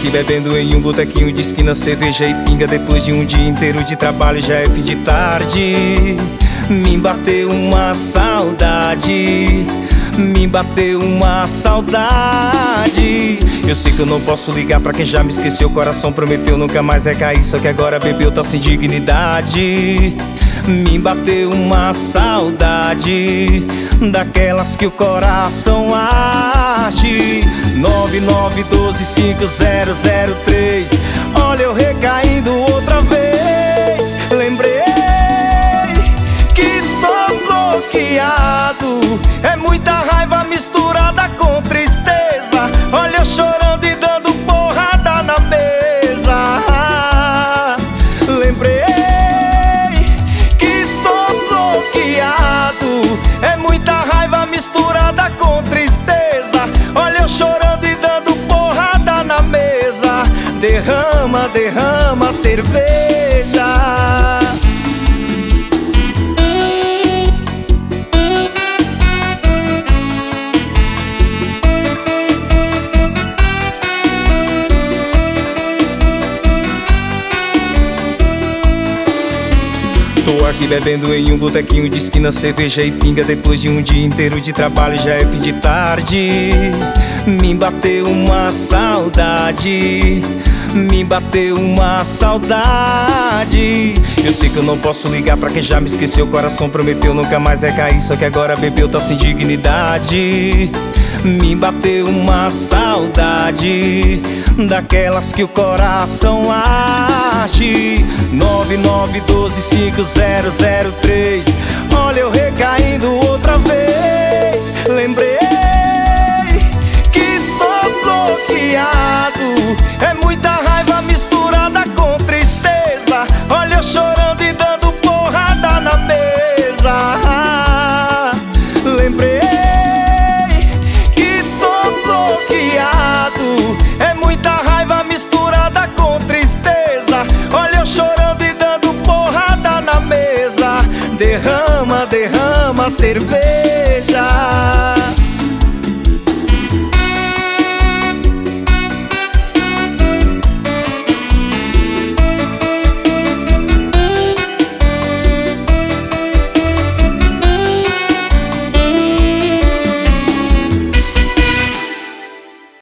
aqui bebendo em um botequinho de esquina, cerveja e pinga. Depois de um dia inteiro de trabalho, já é fim de tarde. Me bateu uma saudade, me bateu uma saudade. Eu sei que eu não posso ligar pra quem já me esqueceu. O coração prometeu nunca mais recair, só que agora bebeu, tá sem dignidade. Me bateu uma saudade, daquelas que o coração arde. 99125003. Olha eu recaindo outra vez. Lembrei que tô bloqueado. É muita raiva misturada com tristeza. Olha eu chorando e dando porrada na mesa. Lembrei que tô bloqueado. É muita raiva misturada com tristeza. Olha eu chorando e dando porrada na mesa. Derrama, derrama cerveja. Tô aqui bebendo em um botequinho de esquina, cerveja e pinga. Depois de um dia inteiro de trabalho, já é fim de tarde. Me bateu uma saudade, me bateu uma saudade. Eu sei que eu não posso ligar pra quem já me esqueceu. O coração prometeu nunca mais recair, só que agora bebeu, tá sem dignidade. Me bateu uma saudade, daquelas que o coração arde. 99125003. Olha eu recaindo outra vez. Lembrei que tô bloqueado. É muita raiva misturada com tristeza. Olha eu chorando e dando porrada na mesa. Lembrei que tô bloqueado. É muita raiva misturada com tristeza. Olha eu chorando e dando porrada na mesa. Derrama, derrama cerveja.